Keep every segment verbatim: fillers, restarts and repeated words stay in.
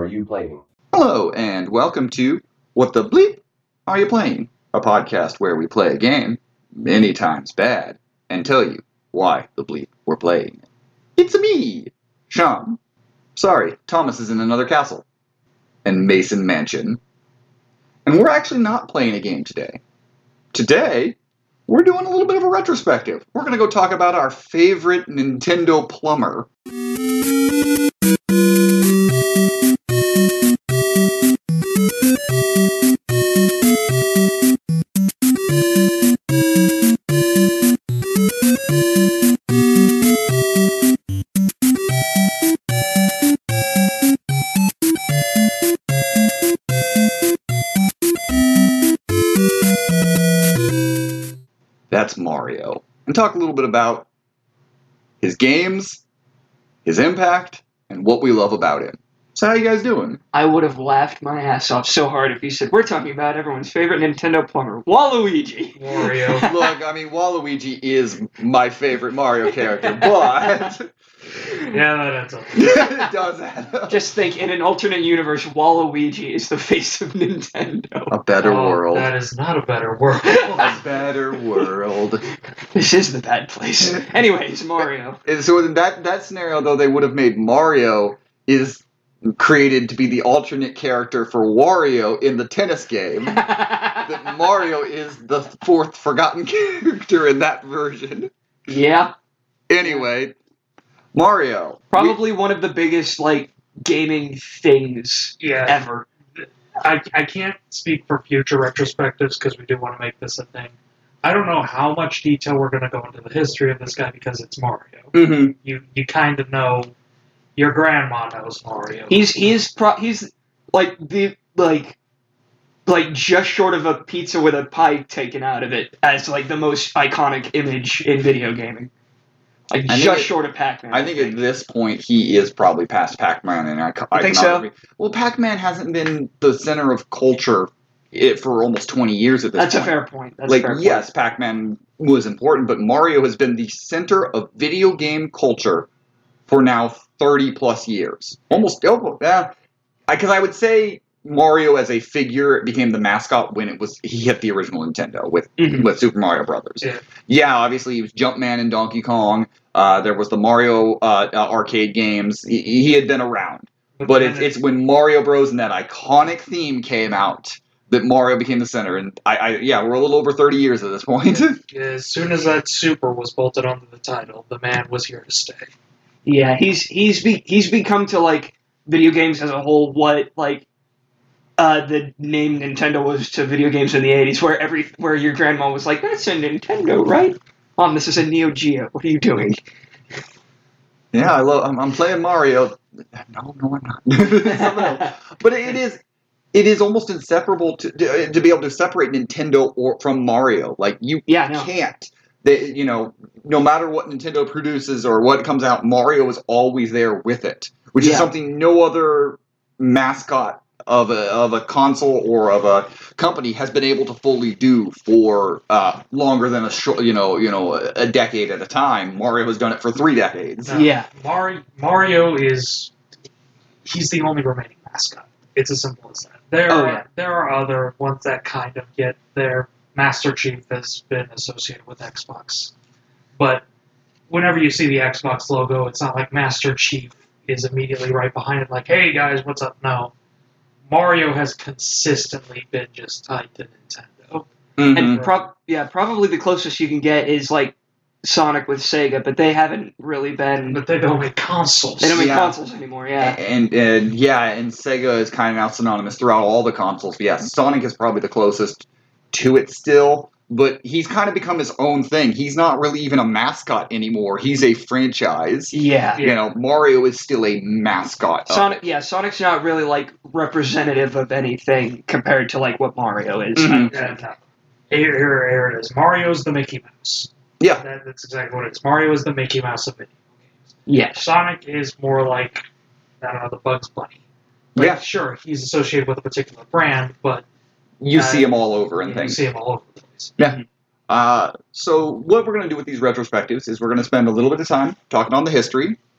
you playing? Hello, and welcome to What the Bleep Are You Playing? A podcast where we play a game, many times bad, and tell you why the bleep we're playing. It's me, Sean. Sorry, Thomas is in another castle. And Mason Mansion. And we're actually not playing a game today. Today, we're doing a little bit of a retrospective. We're going to go talk about our favorite Nintendo plumber. That's Mario. And talk a little bit about his games, his impact, and what we love about him. So how you guys doing? I would have laughed my ass off so hard if you said, we're talking about everyone's favorite Nintendo plumber, Waluigi. Wario. Look, I mean, Waluigi is my favorite Mario character, but... Yeah, that adds up. it does add up. Just think, in an alternate universe, Waluigi is the face of Nintendo. A better Oh, world. That is not a better world. A better world. This is the bad place. Anyways, Mario. And so in that, that scenario, though, they would have made Mario is created to be the alternate character for Wario in the tennis game. That Mario is the fourth forgotten character in that version. Yeah. Anyway, Mario. Probably one of the biggest, like, gaming things Yeah. ever. I, I can't speak for future retrospectives because we do want to make this a thing. I don't know how much detail we're going to go into the history of this guy because it's Mario. Mm-hmm. You you kind of know, your grandma knows Mario. He's, he's, pro- he's, like, the, like, like, just short of a pizza with a pie taken out of it as, like, the most iconic image in video gaming. Like, I think just it- short of Pac-Man. I think at this point he is probably past Pac-Man in ico- You think so? iconography. Well, Pac-Man hasn't been the center of culture it, for almost twenty years at this That's point. a fair point. That's like, a fair point. yes, Pac-Man was important, but Mario has been the center of video game culture for now thirty plus years. Almost, oh, yeah. Because I would say Mario as a figure became the mascot when it was he hit the original Nintendo with Mhm. with Super Mario Brothers. Yeah. Yeah, obviously he was Jumpman and Donkey Kong. Uh, there was the Mario uh, uh, arcade games. He, he had been around, but then it's it's when Mario Bros. And that iconic theme came out that Mario became the center. And I, I yeah, we're a little over thirty years at this point. As soon as that super was bolted onto the title, the man was here to stay. Yeah, he's he's be, he's become to like video games as a whole what like uh, the name Nintendo was to video games in the eighties, where every where your grandma was like, "That's a Nintendo, right? Mom, this is a Neo Geo. What are you doing?" Yeah, I love. I'm, I'm playing Mario. No, no, I'm not. Something else. But it is, it is almost inseparable to to, to be able to separate Nintendo or from Mario. Like you Yeah, no. can't. They, you know, no matter what Nintendo produces or what comes out, Mario is always there with it, which is Yeah. something no other mascot of a of a console or of a company has been able to fully do for uh, longer than a short, you know, you know, a decade at a time. Mario has done it for three decades. No, Yeah. Mario, Mario is, he's the only remaining mascot. It's as simple as that. There, Oh, are, yeah. there are other ones that kind of get their Master Chief has been associated with Xbox. But whenever you see the Xbox logo, it's not like Master Chief is immediately right behind it, like, hey guys, what's up? No. Mario has consistently been just tied to Nintendo. Mhm. And prob yeah, probably the closest you can get is like Sonic with Sega, but they haven't really been. But they don't make consoles. They don't make Yeah. consoles anymore. Yeah. And, and yeah, and Sega is kind of now synonymous throughout all the consoles. But yeah, Sonic is probably the closest to it still, but he's kind of become his own thing. He's not really even a mascot anymore. He's a franchise. Yeah. You know, Mario is still a mascot. of Sonic, it. yeah, Sonic's not really like representative of anything compared to like what Mario is. Mhm. Yeah, no. Here, here, here it is. Mario's the Mickey Mouse. Yeah. That, that's exactly what it is. Mario is the Mickey Mouse of video games. Yes. Sonic is more like, I don't know, the Bugs Bunny. Like, Yeah. sure, he's associated with a particular brand, but You Uh, see him all over and you things. see him all over the place. Yeah. Uh, so what we're going to do with these retrospectives is we're going to spend a little bit of time talking on the history,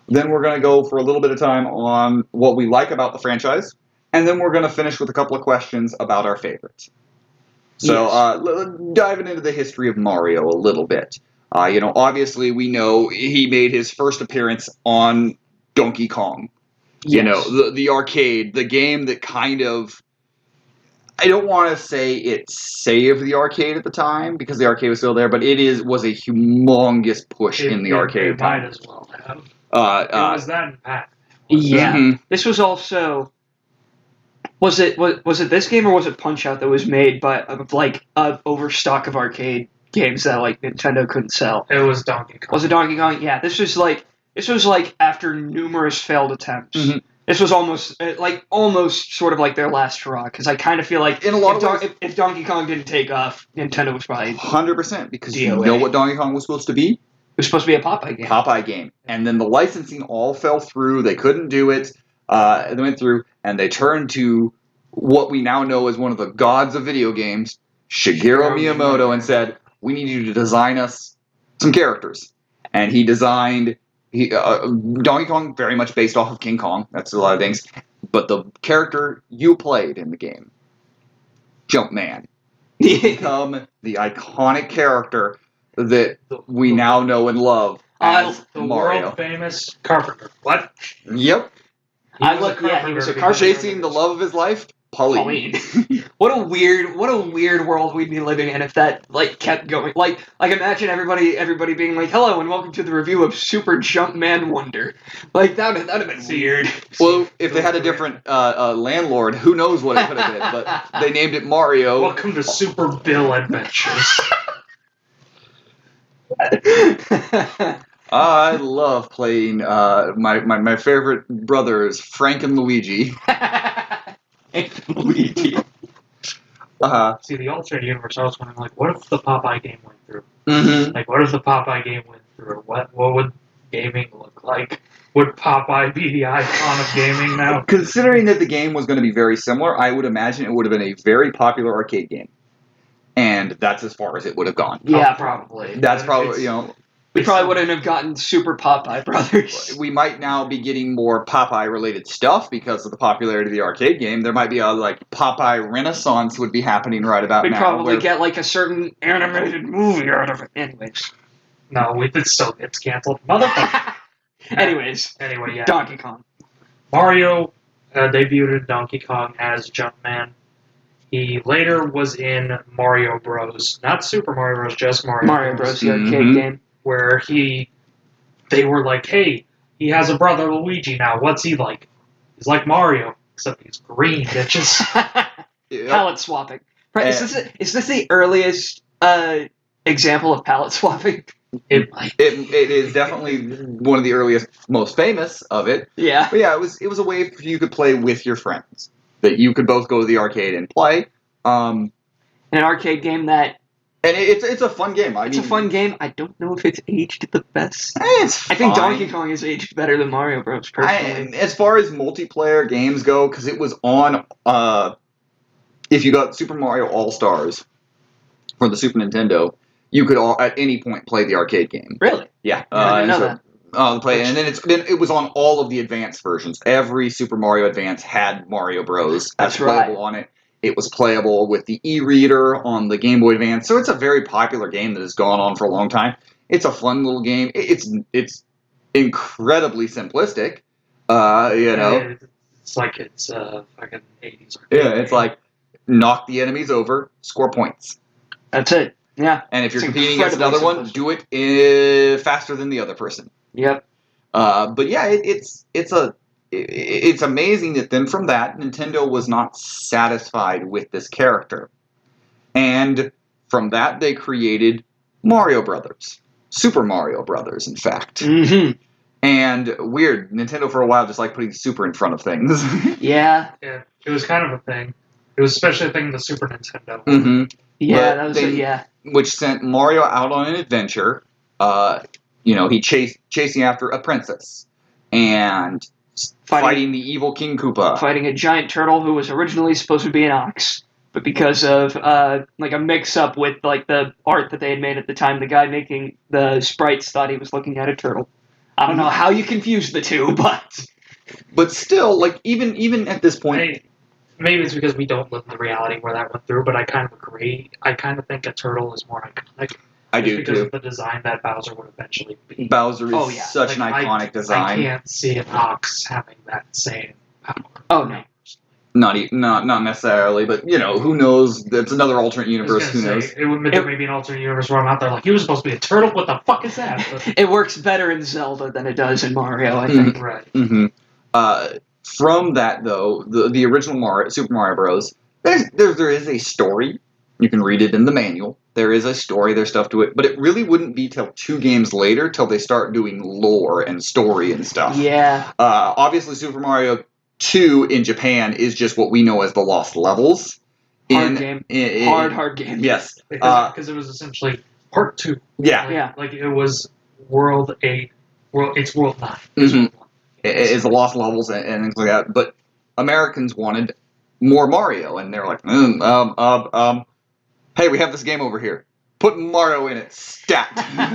Then we're going to go for a little bit of time on what we like about the franchise. And then we're going to finish with a couple of questions about our favorites. So Yes. uh, l- l- diving into the history of Mario a little bit. Uh, you know, obviously we know he made his first appearance on Donkey Kong. You Yes. know, the, the arcade, the game that kind of, I don't want to say it saved the arcade at the time because the arcade was still there, but it is was a humongous push It, in the it- arcade it might time. as well have. Uh, It uh, was that impact. Yeah. mhm. This was also. Was it was, was it this game or was it Punch Out that was made by of like a overstock of arcade games that like Nintendo couldn't sell? It was Donkey Kong. Was it Donkey Kong? Yeah. This was like this was like after numerous failed attempts. Mhm. This was almost uh, like almost sort of like their last hurrah because I kind of feel like In a lot if, of Don- ways- if, if Donkey Kong didn't take off, Nintendo was probably it one hundred percent because D O A. you know what Donkey Kong was supposed to be? was supposed to be a Popeye game. Popeye game. And then the licensing all fell through. They couldn't do it. Uh, they went through and they turned to what we now know as one of the gods of video games, Shigeru Shigeru Miyamoto, Miyamoto. and said, we need you to design us some characters. And he designed he, uh, Donkey Kong, very much based off of King Kong. That's a lot of things. But the character you played in the game, Jumpman, become the iconic character that The- we the- now know and love I- as The Mario. world famous Carpenter. What? Yep. He I was look- a yeah, he was a carpenter carpenter. because- Chasing the love of his life, Pauline. Pauline. What a weird, what a weird world we'd be living in if that like kept going. Like, like imagine everybody, everybody being like, "Hello and welcome to the review of Super Jumpman Wonder." Like that, would that'd have been weird. Well, if they had a different uh, uh, landlord, who knows what it could have been? But they named it Mario. Welcome to Super Bill Adventures. I love playing. Uh, my, my my favorite brothers, Frank and Luigi. Luigi. Uh, See, the alternate universe, I was wondering, like, what if the Popeye game went through? mhm. Like, what if the Popeye game went through? What what would gaming look like? Would Popeye be the icon of gaming now? Considering that the game was going to be very similar, I would imagine it would have been a very popular arcade game, and that's as far as it would have gone. Yeah, probably. That's probably It's- you know. We probably wouldn't have gotten Super Popeye Brothers. We might now be getting more Popeye related stuff because of the popularity of the arcade game. There might be a like Popeye Renaissance would be happening right about We'd now. probably where- get like a certain animated movie out of it. Anyways. No, we, it still gets canceled. Motherfucker. Anyways. Anyway, yeah. Donkey Kong. Mario uh, debuted in Donkey Kong as Jumpman. He later was in Mario Bros. Not Super Mario Bros., just Mario, Mario Bros. The arcade Mhm. game. Where he, they were like, hey, he has a brother Luigi now. What's he like? He's like Mario, except he's green, bitches. Yep. Palette swapping. Right, is Uh, this is this the earliest uh, example of palette swapping? It might. It, it is definitely one of the earliest, most famous of it. Yeah. But yeah, it was it was a way for you could play with your friends that you could both go to the arcade and play. Um, An arcade game that and it, it's it's a fun game. I it's mean, a fun game. I don't know if it's aged the best. eh, It's I think fine. Donkey Kong is aged better than Mario Bros. I, Personally. as far as multiplayer games go, because it was on, uh, if you got Super Mario All Stars for the Super Nintendo, you could all at any point play the arcade game. Really? Yeah, I didn't uh, know and so- uh, play, and then it's then it was on all of the advanced versions. Every Super Mario Advance had Mario Bros. as That's playable right. on it. It was playable with the e-reader on the Game Boy Advance, so it's a very popular game that has gone on for a long time. It's a fun little game. It- It's it's incredibly simplistic. Uh, you know, It's like it's uh, fucking eighties arcade. yeah, it's game. like knock the enemies over, score points, That's it. Yeah. and if you're It's competing against another incredibly one, do it uh, faster than the other person. Yep. Uh, but yeah, it, it's it's a it, it's amazing that then from that Nintendo was not satisfied with this character, and from that they created Mario Brothers, Super Mario Brothers, in fact. hmm And weird, Nintendo for a while just like putting super in front of things. Yeah. Yeah, it was kind of a thing. It was especially a thing in the Super Nintendo. hmm Yeah. But That was they- it. Yeah. Which sent Mario out on an adventure. Uh, you know, he chased chasing after a princess and Fighting, fighting the evil King Koopa. fighting a giant turtle who was originally supposed to be an ox, but because of uh, like a mix-up with like the art that they had made at the time, the guy making the sprites thought he was looking at a turtle. I don't know how you confuse the two, but But still, like even even at this point, I, maybe it's because we don't live in the reality where that went through, but I kind of agree. I kind of think a turtle is more iconic. I just do because too. of the design that Bowser would eventually be. Bowser is Oh, yeah. such Like, an I- iconic design. I can't see an ox having that same power. Oh, no. Not e- not not necessarily, but you know, who knows? That's another alternate I was universe. gonna Who say, knows? It would there may be an alternate universe where I'm out there like, he was supposed to be a turtle? What the fuck is that? But, it works better in Zelda than it does in Mario, I think. right. hmm Uh, from that though, the the original Mario, Super Mario Bros. There's, there there is a story. You can read it in the manual. There is a story. There's stuff to it, but it really wouldn't be till two games later till they start doing lore and story and stuff. Yeah. Uh, obviously, Super Mario two in Japan is just what we know as the Lost Levels. Hard In- game. in- in- Hard, hard game. Yes. Because Uh, because it was essentially part two. Yeah. Like, Yeah. Like it was World eight. World it's World nine. Mhm. World one. It- It's the Lost Levels and, and things like that. But Americans wanted more Mario, and they're like, mm, um, um, um, hey, we have this game over here. Put Mario in it, stat.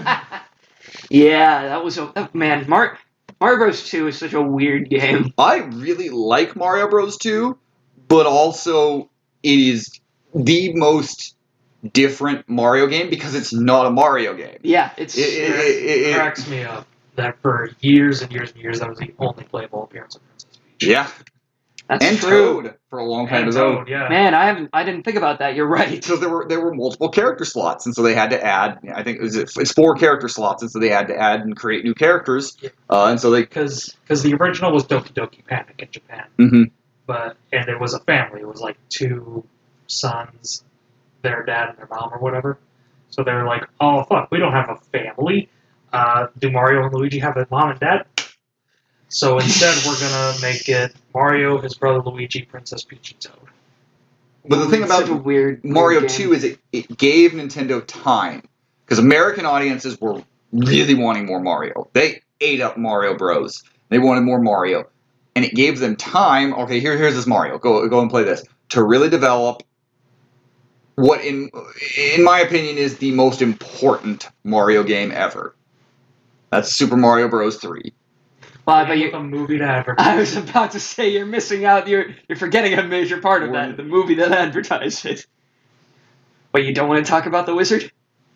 Yeah, that was a that- man. Mar- Mario Bros. two is such a weird game. I really like Mario Bros. two, but also it is the most different Mario game because it's not a Mario game. Yeah, it's It, it, it, it, cracks me up that for years and years and years that was the only playable appearance of Princess Peach. yeah, that's and true. Toad for a long time And as well. Toad, yeah. Man, I haven't. I didn't think about that. You're right. Because there were there were multiple character slots, and so they had to add. I think it was it's four character slots, and so they had to add and create new characters. Yeah. Uh, and so they. Because the original was Doki Doki Panic in Japan, Mhm. but and it was a family. It was like two sons, their dad and their mom or whatever. So they were like, "Oh fuck, we don't have a family. Uh, do Mario and Luigi have a mom and dad?" So instead, we're gonna make it Mario, his brother Luigi, Princess Peach, and Toad. But the thing It's about such a weird Mario weird game. two is it, it gave Nintendo time because American audiences were really wanting more Mario. They ate up Mario Bros. They wanted more Mario, and it gave them time. Okay, here here's this Mario. Go go and play this to really develop what in in my opinion is the most important Mario game ever. That's Super Mario Bros. three. Well, but Name you, of a movie to advertise. I was about to say you're missing out. You're you're forgetting a major part of that. The movie that advertised it. But you don't want to talk about the wizard?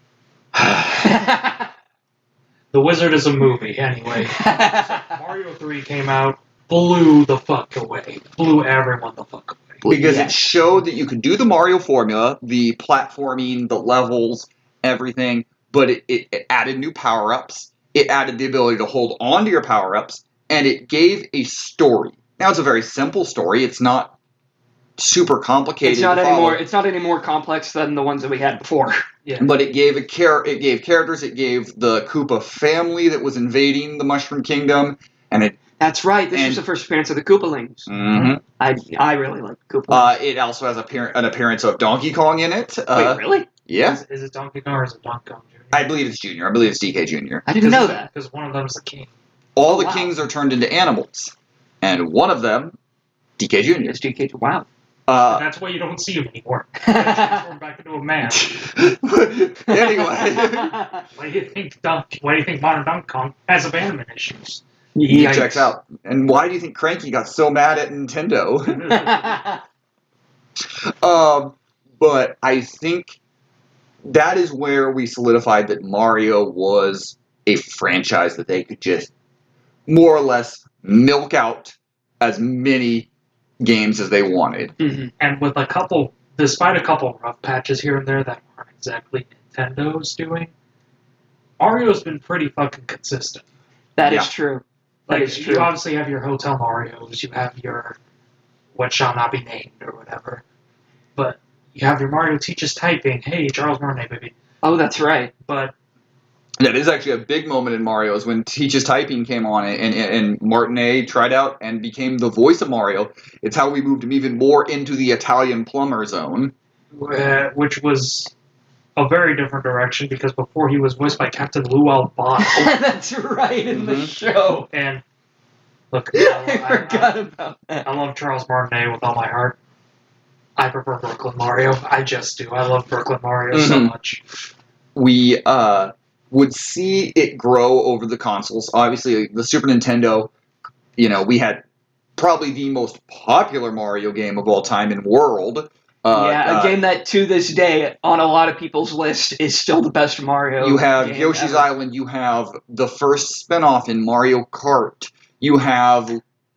The Wizard is a movie, anyway. Mario three came out, blew the fuck away. Blew everyone the fuck away. Because Yes. it showed that you could do the Mario formula, the platforming, the levels, everything, but it, it, it added new power-ups. It added the ability to hold on to your power-ups, and it gave a story. Now, it's a very simple story. It's not super complicated It's not to any follow, more. It's not any more complex than the ones that we had before. Yeah. but it gave a char- It gave characters. It gave the Koopa family that was invading the Mushroom Kingdom, and it That's right. This And- was the first appearance of the Koopalings. mhm. I I really like Koopalings. uh, it also has appear- an appearance of Donkey Kong in it. Uh, Wait, really? Yeah, Is, is it Donkey Kong or is it Donkey Kong Junior? I believe it's Junior. I believe it's D K Junior I didn't know that. Because one of them's the king. All Oh, the wow. kings are turned into animals, and one of them, D K Junior It's G K. Wow. And Uh, that's why you don't see him anymore. He transformed back into a man. anyway, Why do you think Donkey? Why do you think modern Donkey Kong has abandonment issues? he Yikes. checks out. And why do you think Cranky got so mad at Nintendo? um, but I think that is where we solidified that Mario was a franchise that they could just more or less milk out as many games as they wanted. Mhm. And with a couple, despite a couple rough patches here and there that aren't exactly Nintendo's doing, Mario's been pretty fucking consistent. That is Yeah. true. That Like, is true. you obviously have your Hotel Marios, you have your What Shall Not Be Named or whatever, but you have your Mario Teaches Typing. Hey, Charles Martinet, baby. Oh, that's right. But That is actually a big moment in Mario is when Teach's Typing came on and, and, and Martinet tried out and became the voice of Mario. It's how we moved him even more into the Italian plumber zone. uh, which was a very different direction because before he was voiced by Captain Lou Albano. That's right in the Mhm. show. And look, I I, I, forgot about I, that. I love Charles Martinet with all my heart. I prefer Brooklyn Mario. I just do. I love Brooklyn Mario so Mhm. much. We, uh, would see it grow over the consoles. Obviously, the Super Nintendo, you know, we had probably the most popular Mario game of all time in World. Uh, yeah, a uh, game that to this day on a lot of people's list is still the best Mario. You have game Yoshi's ever. Island. You have the first spin-off in Mario Kart. You have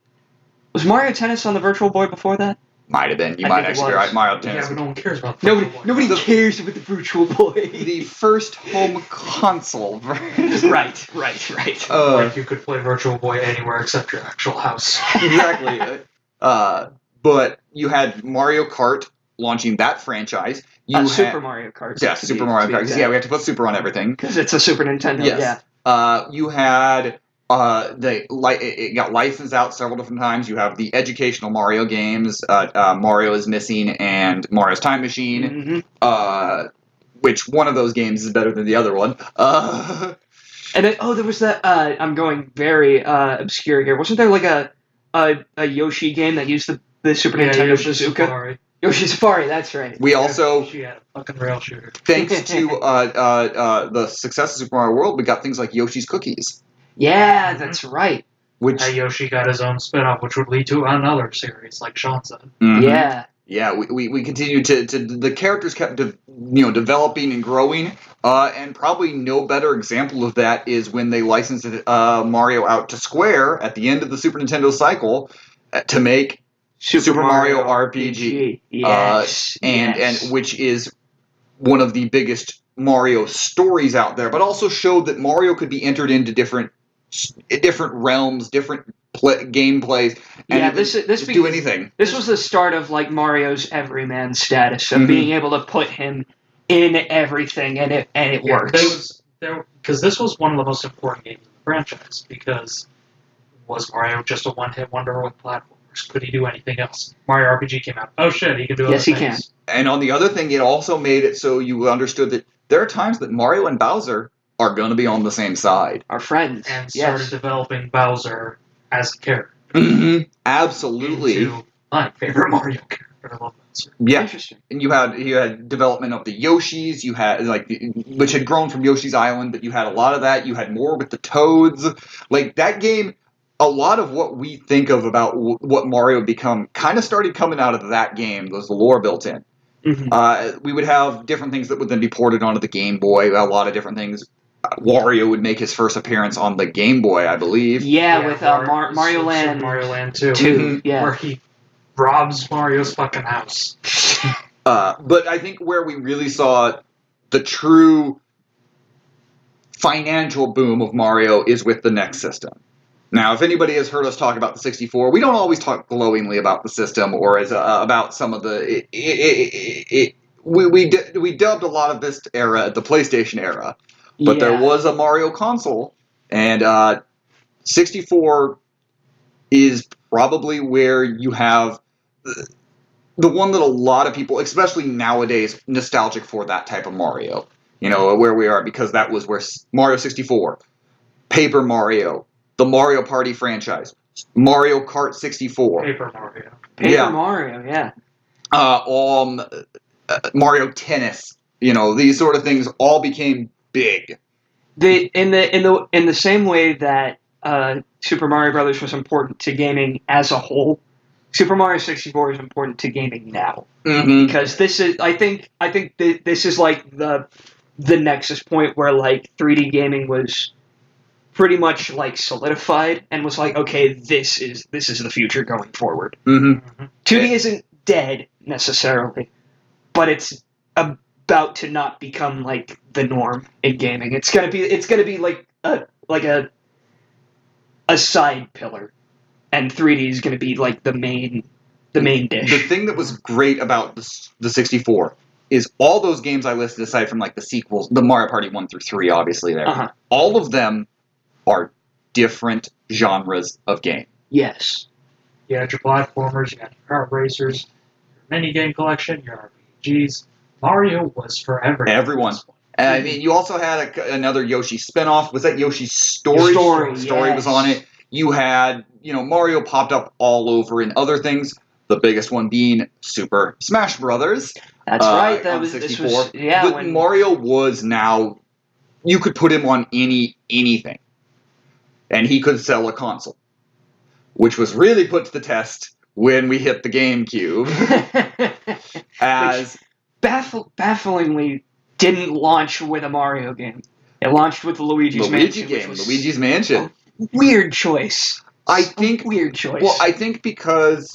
Was Mario Tennis on the Virtual Boy before that? might have been. You I might think it actually be was. right. Mario Yeah, Tennis. but no one cares about Nobody, Virtual Boy. nobody The- cares about the Virtual Boy. The first home console version. right, right, right. Uh, Like you could play Virtual Boy anywhere except your actual house. exactly. Uh, but you had Mario Kart launching that franchise. You uh, had, Super Mario Kart. Yeah, to Super be- Mario to be Kart. 'Cause, yeah, we have to put Super on everything. Because it's a Super Nintendo. Yes. Yeah. Uh, you had uh, they li- it it got licensed out several different times. You have the educational Mario games, uh, uh, Mario is Missing and Mario's Time Machine. hmm Uh, which one of those games is better than the other one? Uh, And then, oh, there was that. Uh, I'm going very uh, obscure here. Wasn't there like a a, a Yoshi game that used the, the Super Yeah, Nintendo Yoshi bazooka? Safari. Yoshi Safari. That's right. we also, She had a fucking rail shooter. thanks to uh, uh, uh, the success of Super Mario World, we got things like Yoshi's Cookies, Yeah, that's right. which Uh, Yoshi got his own spin-off, which would lead to another series, like Sean said. Mhm. Yeah. Yeah, we, we, we continued to, to the characters kept de, you know developing and growing, uh, and probably no better example of that is when they licensed uh, Mario out to Square at the end of the Super Nintendo cycle uh, to make Super Mario R P G. Yes. uh, and yes. and which is one of the biggest Mario stories out there, but also showed that Mario could be entered into different different realms, different play, gameplays, and Yeah, it this would this just be- do anything. This was the start of like Mario's everyman status of Mhm. being able to put him in everything, and it and it Yeah, worked. There was there because this was one of the most important games in the franchise. Because was Mario just a one-hit wonder with platformers? Could he do anything else? Mario R P G came out. Oh shit, he can do other Yes, he things. And on the other thing, it also made it so you understood that there are times that Mario and Bowser are going to be on the same side. Our friends. And started Yes. developing Bowser as a character. Mm-hmm. Absolutely. Into my favorite Mario character. I love Bowser. Yeah. Interesting. And you had you had development of the Yoshis, you had like which had grown from Yoshi's Island, but you had a lot of that. You had more with the Toads. Like that game, a lot of what we think of about w- what Mario become kind of started coming out of that game. There's the lore built in. Mhm. Uh, we would have different things that would then be ported onto the Game Boy. A lot of different things. Uh, Wario would make his first appearance on the Game Boy, I believe. Yeah, with uh, Mar- Mar- Mario Super Land Mario Land two. two. Mhm. Yeah. Where he robs Mario's fucking house. Uh, but I think where we really saw the true financial boom of Mario is with the Next system. Now, if anybody has heard us talk about the sixty-four, we don't always talk glowingly about the system or as uh, about some of the. It, it, it, it, we we d- we dubbed a lot of this era the PlayStation era, but yeah. there was a Mario console, and uh, sixty-four is probably where you have the, the one that a lot of people, especially nowadays, nostalgic for that type of Mario. You know, where we are, because that was where S- Mario sixty-four, Paper Mario, the Mario Party franchise, Mario Kart sixty-four, Paper Mario. Paper yeah. Mario. Yeah. uh, um, uh, Mario Tennis. You know, these sort of things all became big. The in the in the in the same way that uh, Super Mario Brothers was important to gaming as a whole, Super Mario sixty-four is important to gaming now. Mm-hmm. Because this is I think I think th- this is like the the nexus point where like three D gaming was pretty much like solidified and was like, okay, this is this is the future going forward. Mm-hmm. Mm-hmm. two D isn't dead necessarily, but it's about to not become like the norm in gaming. It's gonna be it's gonna be like a like a a side pillar, and three D is gonna be like the main the main The dish. thing that was great about the, s- the sixty-four is all those games I listed, aside from like the sequels, the Mario Party one through three, obviously there, Uh-huh. all of them are different genres of game. Yes. You had your platformers, you had your kart racers, your minigame collection, your R P Gs. Mario was for everyone. Everyone. And I mean, you also had a, another Yoshi spinoff. Was that Yoshi's Story? Story, Story was yes. on it. You had, you know, Mario popped up all over in other things. The biggest one being Super Smash Brothers. That's uh, right. That on was this sixty-four. was yeah But when Mario was now you could put him on any anything, and he could sell a console, which was really put to the test when we hit the GameCube, as Which baffle, bafflingly didn't launch with a Mario game. It launched with the Luigi's Luigi Mansion, which game, was Luigi's Mansion. a weird choice. I A think weird choice. Well, I think because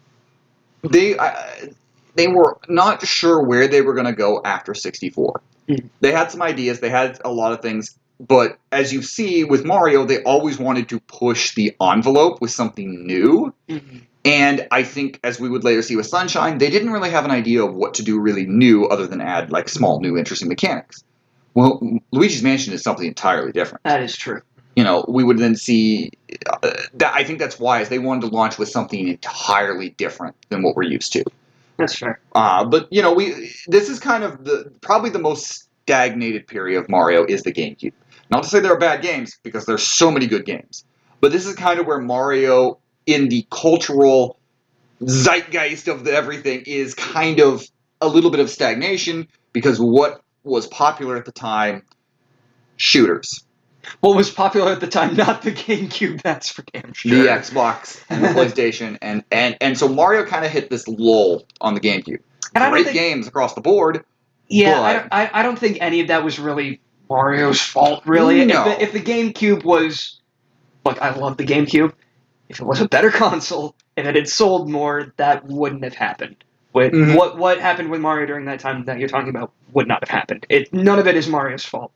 they uh, they were not sure where they were going to go after sixty-four. Mhm. They had some ideas, they had a lot of things, but as you see with Mario, they always wanted to push the envelope with something new. Mhm. And I think, as we would later see with Sunshine, they didn't really have an idea of what to do really new other than add like small, new, interesting mechanics. Well, Luigi's Mansion is something entirely different. That is true. You know, we would then see uh, that. I think that's wise. They wanted to launch with something entirely different than what we're used to. That's fair. Uh, but you know, we this is kind of the probably the most stagnated period of Mario is the GameCube. Not to say there are bad games, because there's so many good games. But this is kind of where Mario, in the cultural zeitgeist of the everything, is kind of a little bit of stagnation, because what was popular at the time, shooters. What was popular at the time, not the GameCube, that's for damn sure. The Xbox and the PlayStation, and, and, and so Mario kind of hit this lull on the GameCube. And I don't Great think, games across the board. yeah, I but- don't, I, I don't think any of that was really Mario's fault, really. No. If, the, if the GameCube was, like, I love the GameCube, if it was a better console, if it had sold more, that wouldn't have happened. With Mhm. what what happened with Mario during that time that you're talking about would not have happened. It none of it is Mario's fault.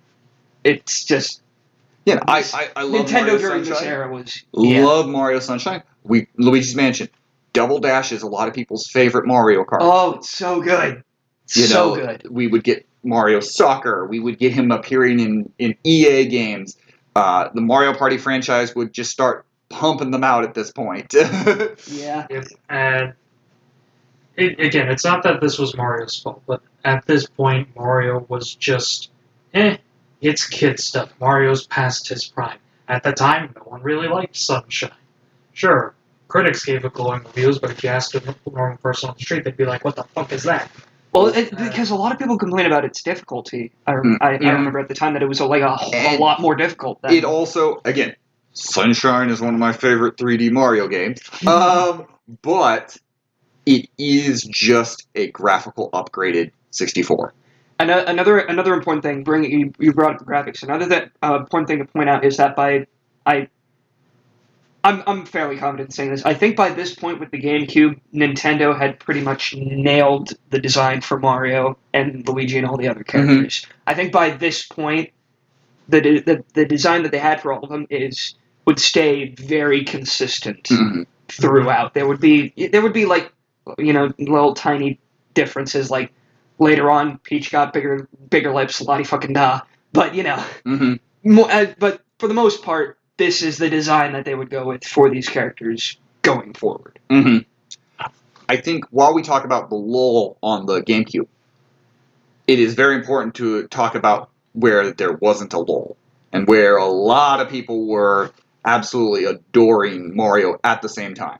It's just Yeah, I, I, I love Nintendo Mario during Sunshine. this era was yeah. Love Mario Sunshine. We Luigi's Mansion. Double Dash is a lot of people's favorite Mario Kart. Oh, it's so good. you so know, good. We would get Mario Soccer. We would get him appearing in, in E A games. Uh, the Mario Party franchise would just start pumping them out at this point. Yeah. If, and it, again, it's not that this was Mario's fault, but at this point, Mario was just, eh, it's kid stuff. Mario's past his prime. At the time, no one really liked Sunshine. Sure, critics gave it glowing reviews, but if you asked a normal person on the street, they'd be like, what the fuck is that? Well, it, because a lot of people complain about its difficulty. I, rem- I, I Mhm. remember at the time that it was a, like a, a And lot more difficult. Than, It also, again, Sunshine is one of my favorite three D Mario games. Um, but it is just a graphical upgraded sixty-four. Ano- Another another important thing, bring you, you brought up the graphics. Another that uh, important thing to point out is that by I, I'm I'm fairly confident in saying this. I think by this point with the GameCube, Nintendo had pretty much nailed the design for Mario and Luigi and all the other characters. I think by this point, the, de- the the design that they had for all of them is would stay very consistent Mhm. throughout. There would be there would be like you know little tiny differences like. Later on, Peach got bigger, bigger lips, lottie fucking da. But you know, Mhm. mo- uh, but for the most part, this is the design that they would go with for these characters going forward. hmm I think while we talk about the lull on the GameCube, it is very important to talk about where there wasn't a lull and where a lot of people were absolutely adoring Mario at the same time.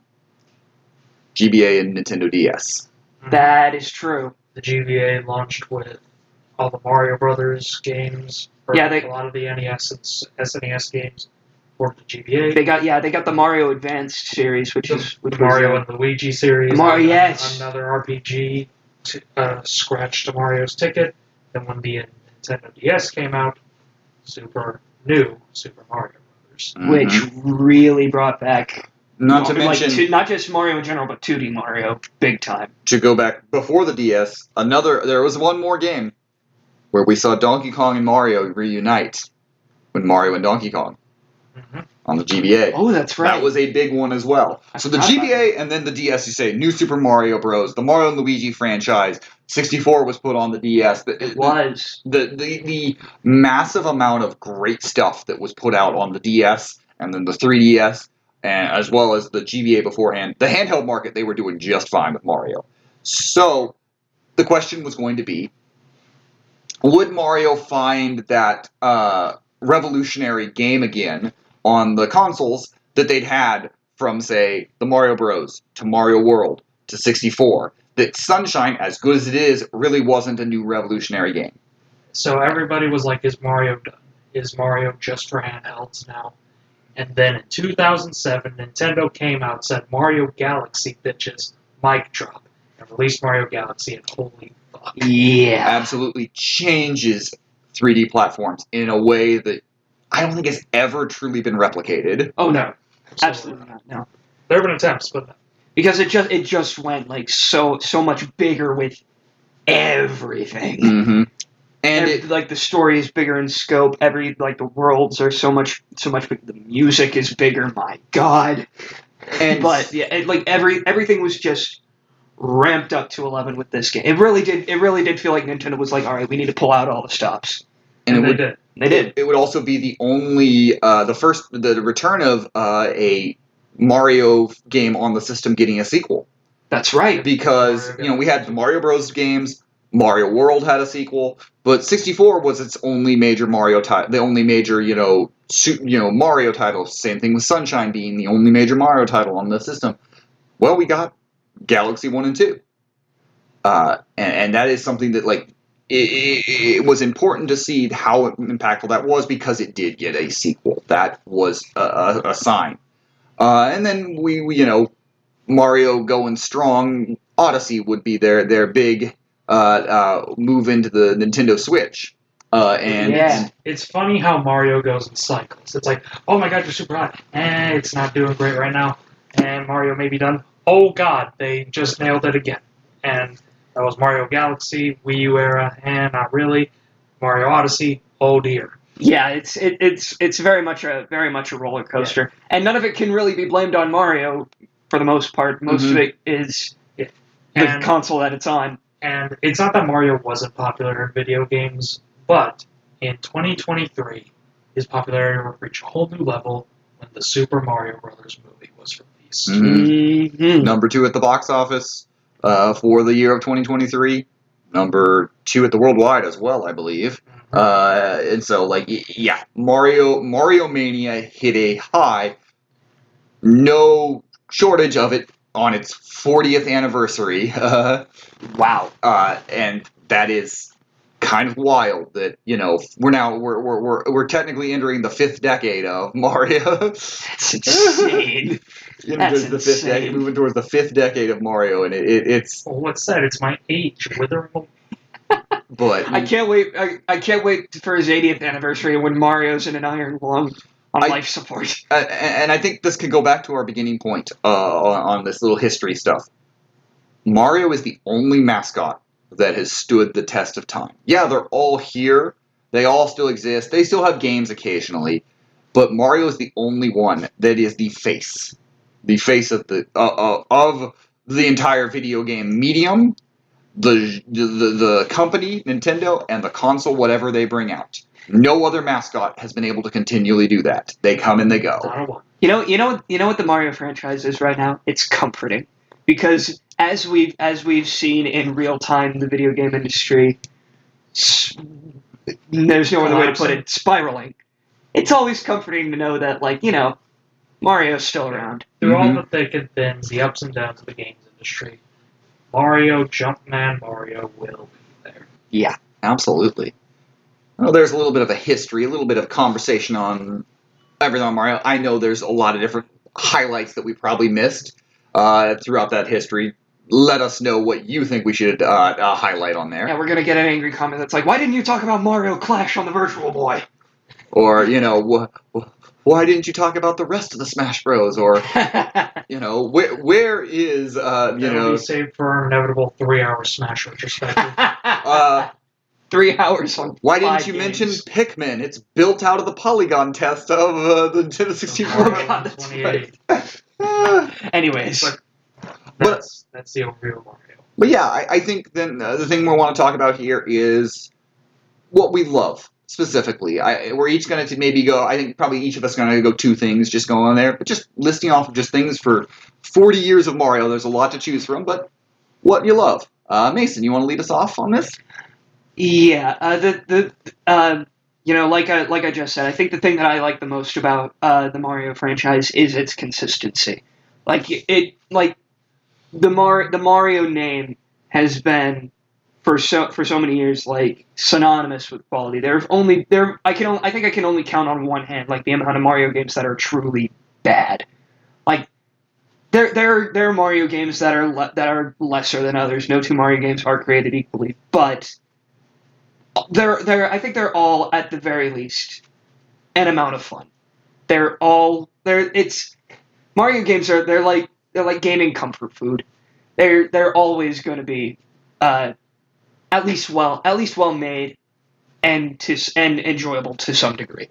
G B A and Nintendo D S. That is true. The G B A launched with all the Mario Brothers games, or Yeah, they- a lot of the N E S and S N E S games for the G B A. They got yeah, they got the Mario Advanced series, which the, is which the Mario was, and Luigi series. The Mario- and yes. Another R P G to, uh, scratched to Mario's ticket. Then when the Nintendo D S came out, Super new Super Mario Brothers. uh, which really brought back Not to like, mention, two- not just Mario in general, but two D Mario big time. to go back before the D S, another there was one more game where we saw Donkey Kong and Mario reunite when Mario and Donkey Kong Mm-hmm. on the G B A. Oh, that's right. That was a big one as well. I So the forgot G about B A and then the D S, you say, New Super Mario Bros., the Mario and Luigi franchise, sixty-four was put on the D S. The, It was. The, the, the massive amount of great stuff that was put out on the D S and then the three D S, and as well as the G B A beforehand. The handheld market, they were doing just fine with Mario. So the question was going to be, would Mario find that uh, revolutionary game again on the consoles that they'd had from, say, the Mario Bros. To Mario World to sixty-four? That Sunshine, as good as it is, really wasn't a new revolutionary game. So everybody was like, "Is Mario done? Is Mario just for handhelds now?" And then in two thousand seven, Nintendo came out and said, "Mario Galaxy, bitches, mic drop," and released Mario Galaxy. And holy fuck, Yeah. Absolutely changes three D platforms in a way that I don't think has ever truly been replicated. Oh no, So, absolutely not. No, there have been attempts, but no. because it just it just went like so so much bigger with everything. Mm-hmm. And Every- it, like the story is bigger in scope. Every like the worlds are so much so much bigger. The music is bigger. My God. and But yeah, it, like every everything was just ramped up to eleven with this game. It really did. It really did feel like Nintendo was like, all right, we need to pull out all the stops. and And it they would did. They did. It would also be the only, uh, the first, the return of uh, a Mario game on the system getting a sequel. That's right. Because, Mario you know, we had the Mario Bros. Games, Mario World had a sequel, but sixty-four was its only major Mario title, the only major, you know, su- you know, Mario title. Same thing with Sunshine being the only major Mario title on the system. Well, we got Galaxy one and two. Uh, and, and that is something that, like, It, it, it was important to see how impactful that was because it did get a sequel. That was a, a, a sign. Uh, and then we, we, you know, Mario going strong. Odyssey would be their their big uh, uh, move into the Nintendo Switch. Uh, and Yeah. It's funny how Mario goes in cycles. It's like, oh my god, you're super hot. Eh, it's not doing great right now. And Mario may be done. Oh god, they just nailed it again. And that was Mario Galaxy, Wii U era, and not really. Mario Odyssey, oh dear. Yeah, it's it, it's it's very much a very much a roller coaster, and none of it can really be blamed on Mario for the most part. Most of Mhm. it is Yeah. the And, console that it's on. and it's not that Mario wasn't popular in video games, but in twenty twenty-three, his popularity will reach a whole new level when the Super Mario Brothers movie was released. Mhm. Mm-hmm. number two at the box office uh, for the year of twenty twenty-three. Number two at the worldwide as well, I believe. Uh, and so, like, y- yeah, Mario Mario Mania hit a high. No shortage of it on its fortieth anniversary. Uh, Wow, uh, and that is kind of wild that, you know, we're now, we're, we're, we're, we're technically entering the fifth decade of Mario. that's insane. Into That's the fifth decade, insane. moving towards the fifth decade of Mario, and it, it, it's, Well, what's that? It's my age withering. but I can't wait. I, I can't wait for his eightieth anniversary when Mario's in an iron lung on I- life support. Uh, and I think this could go back to our beginning point uh, on, on this little history stuff. Mario is the only mascot that has stood the test of time. Yeah, they're all here. They all still exist. They still have games occasionally. But Mario is the only one that is the face. The face of the uh, uh, of the entire video game medium, the, the, the company, Nintendo, and the console, whatever they bring out. No other mascot has been able to continually do that. They come and they go. Not a one. You know, you know, you know what the Mario franchise is right now? It's comforting because as we've as we've seen in real time, the video game industry, s- there's no other way to put it, spiraling. It's always comforting to know that, like, you know, Mario's still around. Through all Mhm. the thick and thins, the ups and downs of the games industry, Mario, Jumpman Mario will be there. Yeah, absolutely. Well, there's a little bit of a history, a little bit of conversation on everything on Mario. I know there's a lot of different highlights that we probably missed uh, throughout that history. Let us know what you think we should uh, uh, highlight on there. Yeah, we're gonna get an angry comment that's like, "Why didn't you talk about Mario Clash on the Virtual Boy?" Or, you know, wh- wh- why didn't you talk about the rest of the Smash Bros? Or, you know, where where is, uh, you That'll know, be saved for our inevitable three-hour Smash retrospective. uh, Three hours on. why didn't five you games. mention Pikmin? It's built out of the polygon test of uh, the Nintendo sixty-four. Oh, God, that's twenty-eight. Ah. Anyways, But that's that's the overview of Mario. But yeah, I, I think then uh, the thing we want to talk about here is what we love specifically. I, we're each going to maybe go. I think probably each of us going to go two things, just go on there, but just listing off just things for forty years of Mario. There's a lot to choose from, but what you love. Uh, Mason, you want to lead us off on this? yeah, uh, the the uh, you know, like I like I just said, I think the thing that I like the most about uh, the Mario franchise is its consistency. Like it, like the Mar the Mario name has been for so for so many years like synonymous with quality. There's only there I can only, I think I can only count on one hand like the amount of Mario games that are truly bad. Like there there there are Mario games that are le- that are lesser than others. No two Mario games are created equally, but they're they're I think they're all at the very least an amount of fun. They're all they're it's Mario games are they're like they're like gaming comfort food. They're they're always going to be uh, at least well at least well made and to and enjoyable to some degree.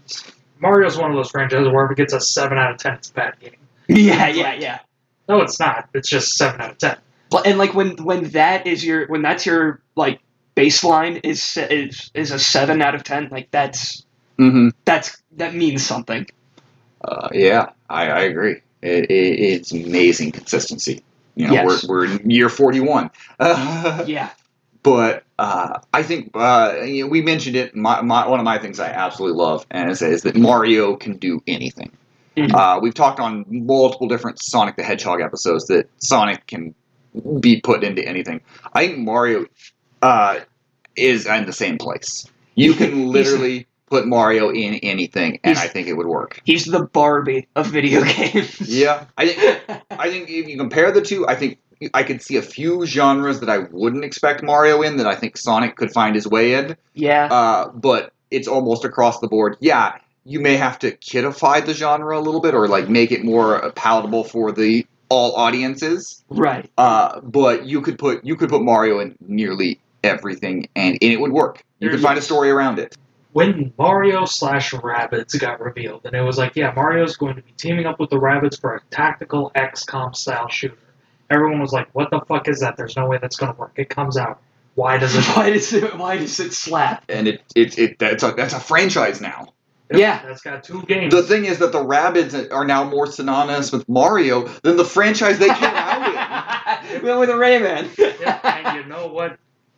Mario's one of those franchises where if it gets a seven out of ten, it's a bad game. Yeah, yeah, yeah. No, it's not. It's just seven out of ten. And like when when that is your when that's your like baseline is is is a seven out of ten. Like that's Mm-hmm. that's that means something. Uh, yeah, I, I agree. It, it, it's amazing consistency. You know, Yes. we're we're in year forty-one. Uh, Yeah. But uh, I think uh, you know, we mentioned it. My, my, one of my things I absolutely love, and is, is that Mario can do anything. Mhm. Uh, we've talked on multiple different Sonic the Hedgehog episodes that Sonic can be put into anything. I think Mario uh, is in the same place. You can literally put Mario in anything, and He's- I think it would work. He's the Barbie of video games. Yeah, I think I think if you compare the two, I think I could see a few genres that I wouldn't expect Mario in that I think Sonic could find his way in. Yeah. Uh, but it's almost across the board. Yeah, you may have to kidify the genre a little bit, or like make it more palatable for the all audiences. Right. Uh, but you could put you could put Mario in nearly everything, and, and it would work. You could find a story around it. When Mario slash Rabbids got revealed, and it was like, yeah, Mario's going to be teaming up with the Rabbids for a tactical X COM style shooter. Everyone was like, what the fuck is that? There's no way that's going to work. It comes out. Why does it? Why does it? Why does it slap? And it it, it that's a that's a franchise now. Yeah. That's got two games. The thing is that the Rabbids are now more synonymous with Mario than the franchise they came out with. We went with a Rayman. Yeah, and you know what?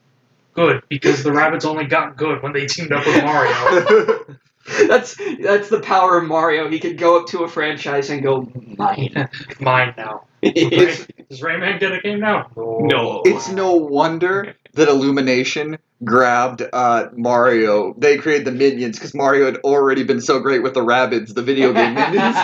Good, because the Rabbids only got good when they teamed up with Mario. That's that's the power of Mario. He could go up to a franchise and go mine. Mine now. It's- Does Rayman get a game now? No. It's no wonder that Illumination grabbed uh, Mario. They created the Minions because Mario had already been so great with the Rabbids, the video game Minions.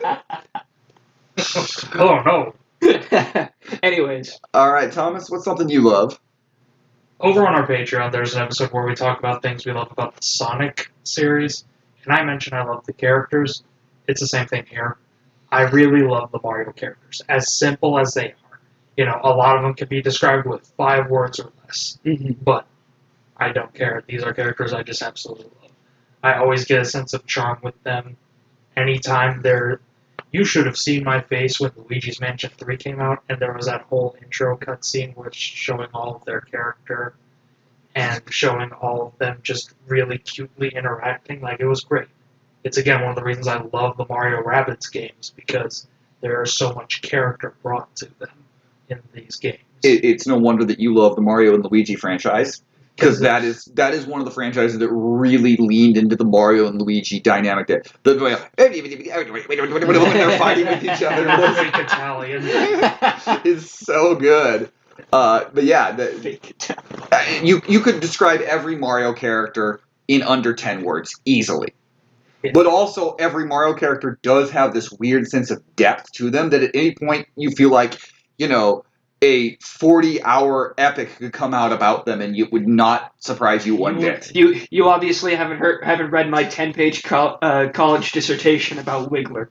Oh, no. Anyways, All right, Thomas, what's something you love? Over on our Patreon, there's an episode where we talk about things we love about the Sonic series. And I mentioned I love the characters. It's the same thing here. I really love the Mario characters, as simple as they are. You know, a lot of them can be described with five words or less. But I don't care. These are characters I just absolutely love. I always get a sense of charm with them. Anytime they're... You should have seen my face when Luigi's Mansion three came out, and there was that whole intro cutscene which showing all of their character and showing all of them just really cutely interacting. Like, it was great. It's, again, one of the reasons I love the Mario Rabbids games, because there is so much character brought to them in these games. It, it's no wonder that you love the Mario and Luigi franchise. Because that is that is one of the franchises that really leaned into the Mario and Luigi dynamic. There, the when they're fighting with each other, Fake Italian. is so good. Uh, but yeah, the, you you could describe every Mario character in under ten words easily. Yeah. But also, every Mario character does have this weird sense of depth to them that at any point you feel like, you know, a forty-hour epic could come out about them, and it would not surprise you one bit. You you obviously haven't heard haven't read my ten-page co- uh, college dissertation about Wiggler.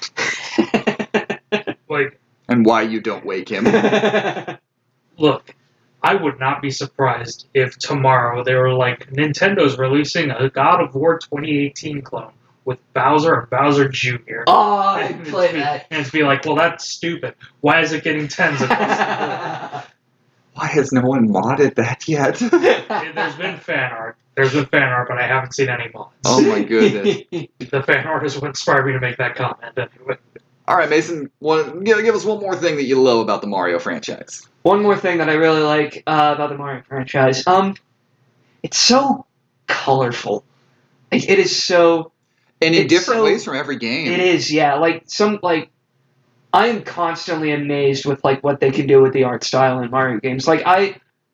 Like, And why you don't wake him. look, I would not be surprised if tomorrow they were like, Nintendo's releasing a God of War twenty eighteen clone with Bowser and Bowser Junior Oh, I'd And play it's be- that. And it's be like, well, that's stupid. Why is it getting tens across the board? Why has no one modded that yet? There's been fan art. There's been fan art, but I haven't seen any mods. Oh my goodness. The fan art is what inspired me to make that comment anyway. All right, Mason, one, give, give us one more thing that you love about the Mario franchise. One more thing that I really like uh, about the Mario franchise. Um, it's so colorful. Like, it is so. And in It's different so- ways from every game. It is, yeah. Like some like. I am constantly amazed with like what they can do with the art style in Mario games. Like I,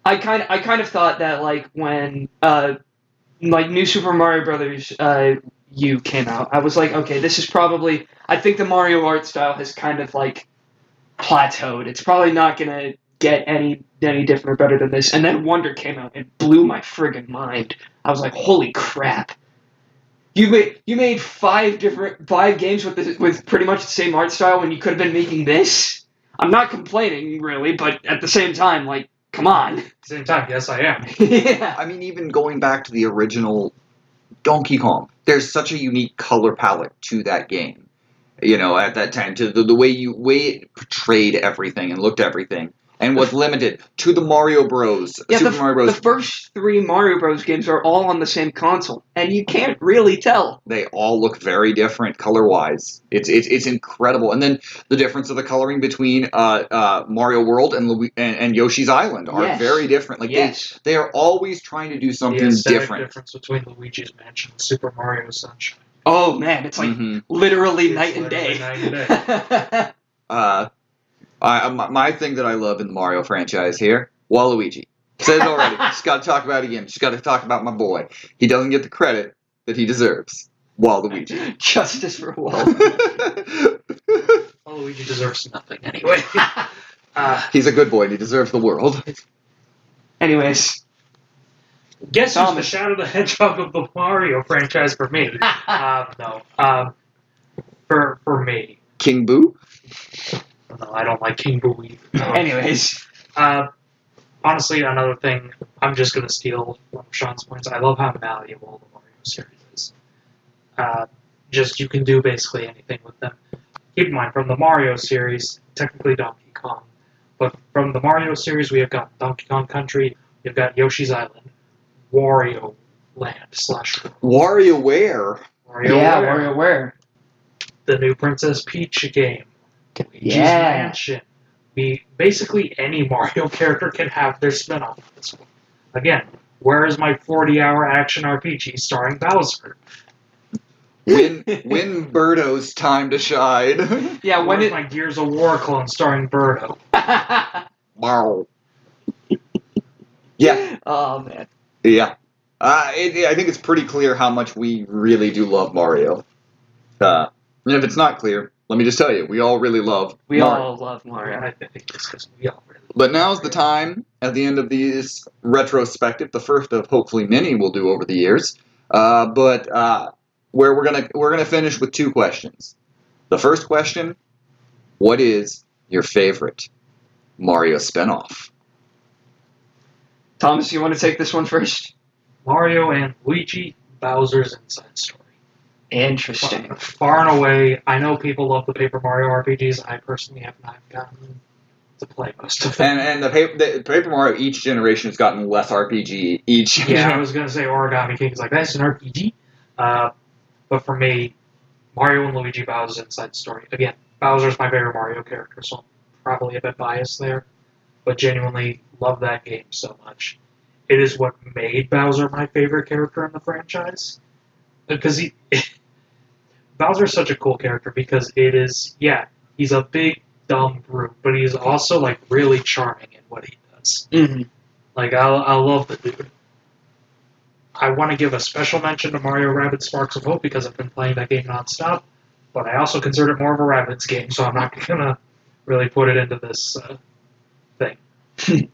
I kind of I kind of thought that like when uh like New Super Mario Brothers uh U came out, I was like, okay, this is probably I think the Mario art style has kind of like plateaued. It's probably not gonna get any any different or better than this. And then Wonder came out and blew my friggin' mind. I was like, holy crap. You made you made five different five games with the, with pretty much the same art style when you could have been making this. I'm not complaining really, but at the same time, like, come on. At the same time, yes, I am. Yeah. I mean, even going back to the original Donkey Kong, there's such a unique color palette to that game. You know, at that time, to the, the way you way it portrayed everything and looked everything, and was limited to the Mario Bros. Yeah, Super the, Mario Bros. the first three Mario Bros. Games are all on the same console, and you can't really tell. They all look very different color-wise. It's it's it's incredible. And then the difference of the coloring between uh, uh, Mario World and, Lu- and and Yoshi's Island are Yes. very different. Like Yes. they they are always trying to do The something aesthetic different. difference between Luigi's Mansion and Super Mario Sunshine. Oh man, it's like Mhm. literally It's night and literally day. night and day. Uh, I, my my thing that I love in the Mario franchise here, Waluigi. Said it already. Just got to talk about it again. Just got to talk about my boy. He doesn't get the credit that he deserves. Waluigi. Justice for Wall. Well, Luigi deserves nothing anyway. uh, He's a good boy and he deserves the world. Anyways, guess who's the Thomas. Shadow the Hedgehog of the Mario franchise for me? um, no. Um, for for me. King Boo? No, I don't like King Boo either. Um, anyways, Uh, honestly, another thing, I'm just going to steal one of Sean's points. I love how malleable the Mario series is. Uh, just, you can do basically anything with them. Keep in mind, from the Mario series, technically Donkey Kong, but from the Mario series, we have got Donkey Kong Country, we've got Yoshi's Island, Wario Land slash WarioWare? Wario yeah, Land, WarioWare. the new Princess Peach game, Luigi's Yeah. Mansion. We basically any Mario character can have their spin-off of this one. Again, where is my forty-hour action R P G starring Bowser? When, when Birdo's time to shine. Yeah, when Where's it. my Gears of War clone starring Birdo? Wow. Yeah, Oh man. yeah. Uh, it, I think it's pretty clear how much we really do love Mario. Uh, and if it's not clear, let me just tell you, we all really love We Mario. all love Mario. I think it's because we all really But now's the time, at the end of these retrospective, the first of hopefully many we'll do over the years, uh, but uh, where we're gonna we're gonna finish with two questions. The first question: what is your favorite Mario spinoff? Thomas, you want to take this one first? Mario and Luigi Bowser's Inside Story. Interesting. Far, far and away, I know people love the Paper Mario R P Gs. I personally have not gotten to play most of them. And and the paper, the Paper Mario each generation has gotten less R P G each. Yeah, I was gonna say Origami King is like that's an R P G, uh, but for me, Mario and Luigi Bowser's Inside Story. Again, Bowser's my favorite Mario character, so I'm probably a bit biased there, but genuinely love that game so much. It is what made Bowser my favorite character in the franchise, because he Bowser's such a cool character because it is yeah he's a big dumb brute, but he's also like really charming in what he does. Mm-hmm. Like, I, I love the dude. I want to give a special mention to Mario Rabbids Sparks of Hope because I've been playing that game nonstop, but I also consider it more of a Rabbids game, so I'm not going to really put it into this uh, thing.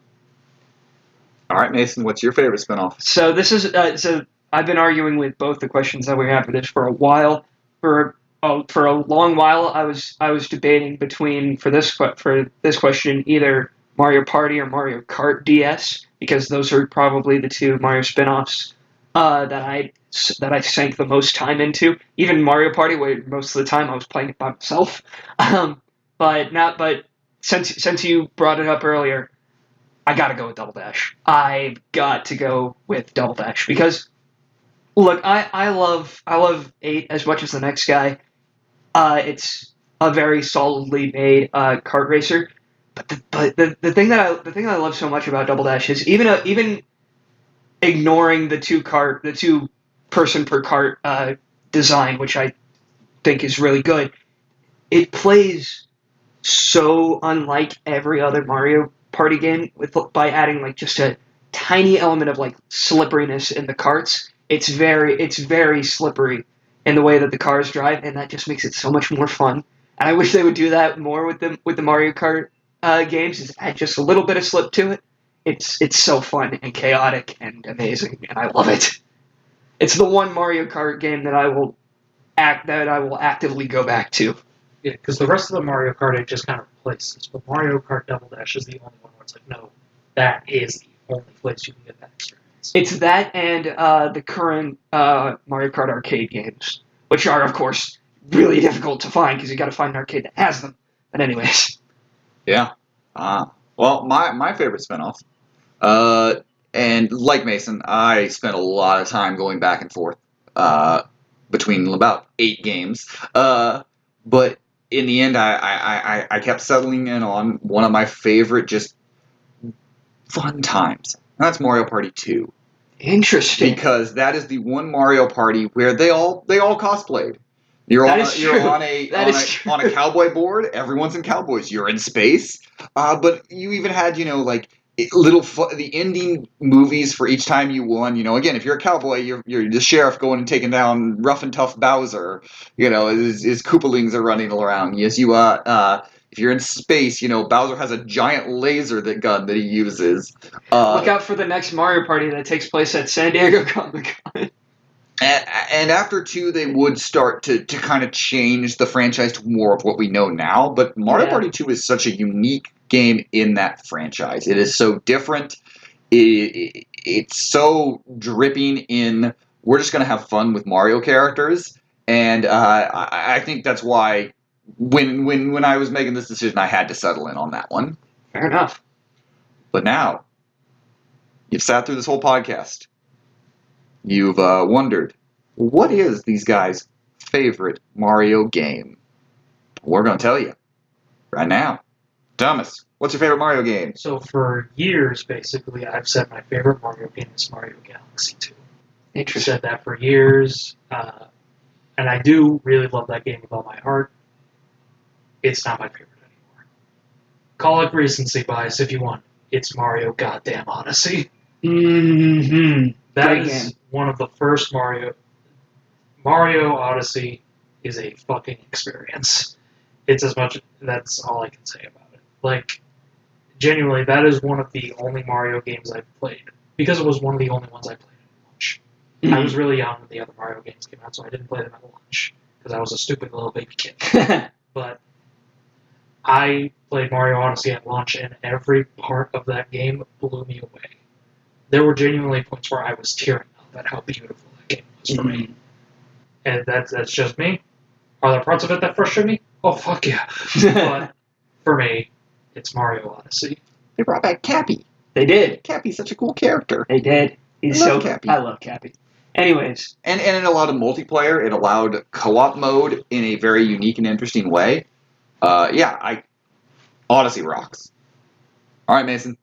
All right, Mason, what's your favorite spinoff? So this is uh, so I've been arguing with both the questions that we have for this for a while. For oh, for a long while, I was I was debating between for this que- for this question either Mario Party or Mario Kart D S because those are probably the two Mario spin-offs uh, that I that I sank the most time into. Even Mario Party, where most of the time I was playing it by myself. Um, but not but since since you brought it up earlier, I gotta go with Double Dash. I've got to go with Double Dash because look, I, I love I love eight as much as the next guy. Uh, it's a very solidly made uh, kart racer, but the but the, the thing that I the thing that I love so much about Double Dash is even uh, even ignoring the two kart the two person per kart uh, design, which I think is really good. It plays so unlike every other Mario Party game with by adding like just a tiny element of like slipperiness in the carts. It's very it's very slippery in the way that the cars drive, and that just makes it so much more fun. And I wish they would do that more with the with the Mario Kart uh, games. Is add just a little bit of slip to it. It's it's so fun and chaotic and amazing, and I love it. It's the one Mario Kart game that I will act that I will actively go back to. Yeah, because the rest of the Mario Kart it just kind of replaces. But Mario Kart Double Dash is the only one where it's like, no, that is the only place you can get that experience. It's that and uh, the current uh, Mario Kart arcade games, which are, of course, really difficult to find because you got to find an arcade that has them. But anyways. Yeah. Uh, well, my, my favorite spinoff, uh, and like Mason, I spent a lot of time going back and forth uh, between about eight games. Uh, but in the end, I, I, I, I kept settling in on one of my favorite just fun times. And that's Mario Party two. Interesting. Because that is the one Mario Party where they all they all cosplayed. You're That on is a, you're true. on a That on is a, true. on a cowboy board. Everyone's in cowboys. You're in space. Uh, but you even had you know like little fu- the ending movies for each time you won. You know, again, if you're a cowboy, you're you're the sheriff going and taking down rough and tough Bowser. You know, his, his Koopalings are running around. Yes, you uh, uh if you're in space, you know Bowser has a giant laser that gun that he uses. Uh, Look out for the next Mario Party that takes place at San Diego Comic Con. And, and after two, they would start to, to kind of change the franchise to more of what we know now. But Mario Yeah. Party two is such a unique game in that franchise. It is so different. It, it, it's so dripping in, we're just going to have fun with Mario characters. And uh, I, I think that's why when, when, when I was making this decision, I had to settle in on that one. Fair enough. But now, you've sat through this whole podcast. You've uh, wondered, what is these guys' favorite Mario game? We're going to tell you right now. Thomas, what's your favorite Mario game? So for years, basically, I've said my favorite Mario game is Mario Galaxy two. I've Interesting. said that for years, uh, and I do really love that game with all my heart. It's not my favorite anymore. Call it recency bias if you want. It's Mario Goddamn Odyssey. Mm-hmm. That Great is game. one of the first Mario. Mario Odyssey is a fucking experience. It's as much. That's all I can say about it. Like, genuinely, that is one of the only Mario games I've played because it was one of the only ones I played at launch. I was really young when the other Mario games came out, so I didn't play them at launch because I was a stupid little baby kid. But I played Mario Odyssey at launch, and every part of that game blew me away. There were genuinely points where I was tearing up at how beautiful that game was for me. And that's, that's just me. Are there parts of it that frustrate me? Oh, fuck yeah. But for me, it's Mario Odyssey. They brought back Cappy. They did. Cappy's such a cool character. They did. He's I so love Cappy. I love Cappy. Anyways, And, and it allowed a multiplayer. It allowed co-op mode in a very unique and interesting way. Uh, yeah, I Odyssey rocks. All right, Mason.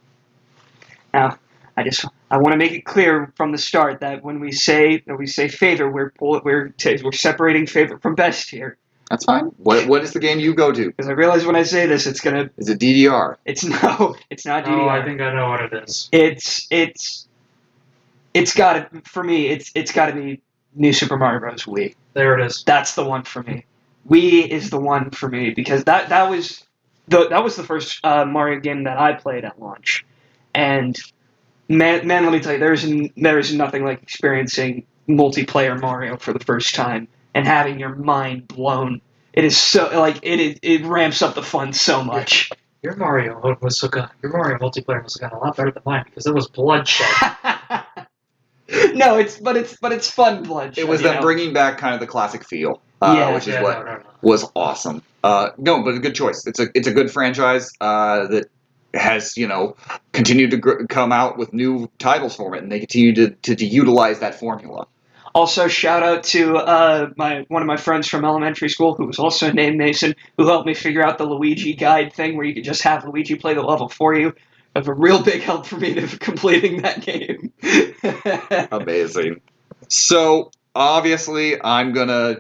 now I just I want to make it clear from the start that when we say that we say favorite, we're pull, we're t- we're separating favorite from best here. That's fine. What What is the game you go to? Because I realize when I say this, it's gonna Is it D D R? it's no, it's not D D R. Oh, I think I know what it is. It's it's it's got to for me. It's it's got to be New Super Mario Bros. Wii. There it is. That's the one for me. Wii is the one for me because that that was the that was the first uh, Mario game that I played at launch, and man, man, let me tell you, there's n- there's nothing like experiencing multiplayer Mario for the first time and having your mind blown. It is so like it is, it ramps up the fun so much. Your Mario was so good. Your Mario multiplayer was got a lot better than mine because it was bloodshed. No, it's but it's but it's fun bloodshed. It was you them know? bringing back kind of the classic feel, uh, Yeah. which is yeah, what no, no, no. was awesome. Uh, no, but a good choice. It's a it's a good franchise uh, that has you know continued to gr- come out with new titles for it, and they continue to, to, to utilize that formula. Also, shout out to uh, my one of my friends from elementary school who was also named Mason, who helped me figure out the Luigi guide thing where you could just have Luigi play the level for you. Of a real big help for me to completing that game. Amazing. So obviously, I'm gonna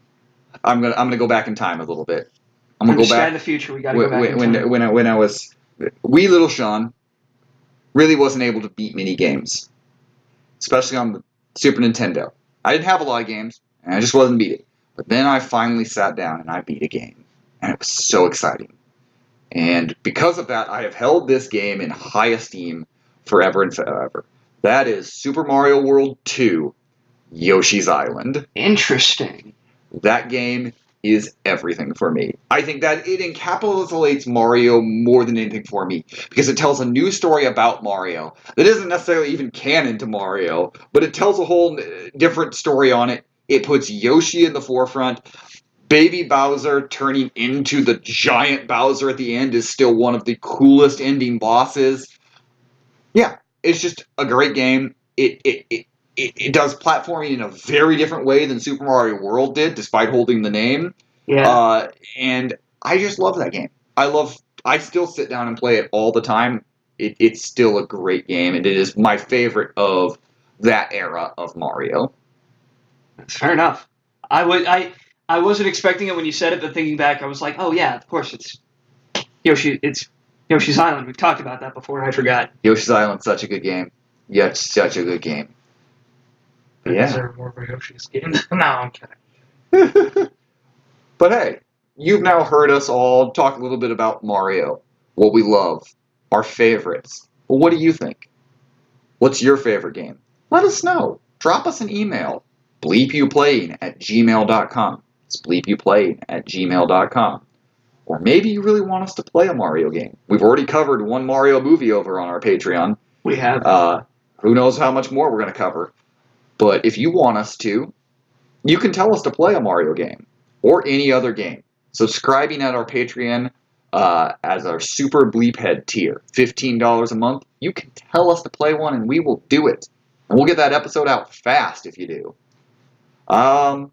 I'm gonna I'm gonna go back in time a little bit. I'm gonna go Understand back the future. We got to when go back in when time. when I, when I was wee little Sean really wasn't able to beat many games, especially on the Super Nintendo. I didn't have a lot of games, and I just wasn't beat it. But then I finally sat down and I beat a game, and it was so exciting. And because of that, I have held this game in high esteem forever and forever. That is Super Mario World two, Yoshi's Island. Interesting. That game is everything for me. I think that it encapsulates Mario more than anything for me, because it tells a new story about Mario that isn't necessarily even canon to Mario, but it tells a whole different story on it. It puts Yoshi in the forefront. Baby Bowser turning into the giant Bowser at the end is still one of the coolest ending bosses. Yeah, it's just a great game. It it it It, it does platforming in a very different way than Super Mario World did, despite holding the name. Yeah. Uh, and I just love that game. I love. I still sit down and play it all the time. It, it's still a great game, and it is my favorite of that era of Mario. That's fair enough. I would. I. I wasn't expecting it when you said it, but thinking back, I was like, oh yeah, of course it's Yoshi. It's Yoshi's Island. We've talked about that before. I forgot. Yoshi's Island's such a good game. Yeah, it's such a good game. They Yeah. deserve more of a Yoshi's game. No, I'm kidding. But hey, you've now heard us all talk a little bit about Mario, what we love, our favorites. Well, what do you think? What's your favorite game? Let us know. Drop us an email, bleepyouplaying at gmail dot com. It's bleepyouplaying at gmail dot com. Or maybe you really want us to play a Mario game. We've already covered one Mario movie over on our Patreon. We have. Uh, who knows how much more we're going to cover. But if you want us to, you can tell us to play a Mario game or any other game. Subscribing at our Patreon uh, as our Super Bleephead tier, fifteen dollars a month, you can tell us to play one and we will do it. And we'll get that episode out fast if you do. Um,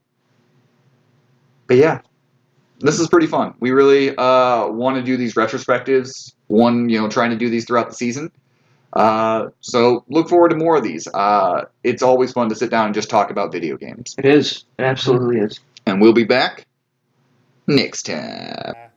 but yeah, this is pretty fun. We really uh, want to do these retrospectives. One, you know, trying to do these throughout the season. Uh, so look forward to more of these. Uh, it's always fun to sit down and just talk about video games. It is. It absolutely is. And we'll be back next time.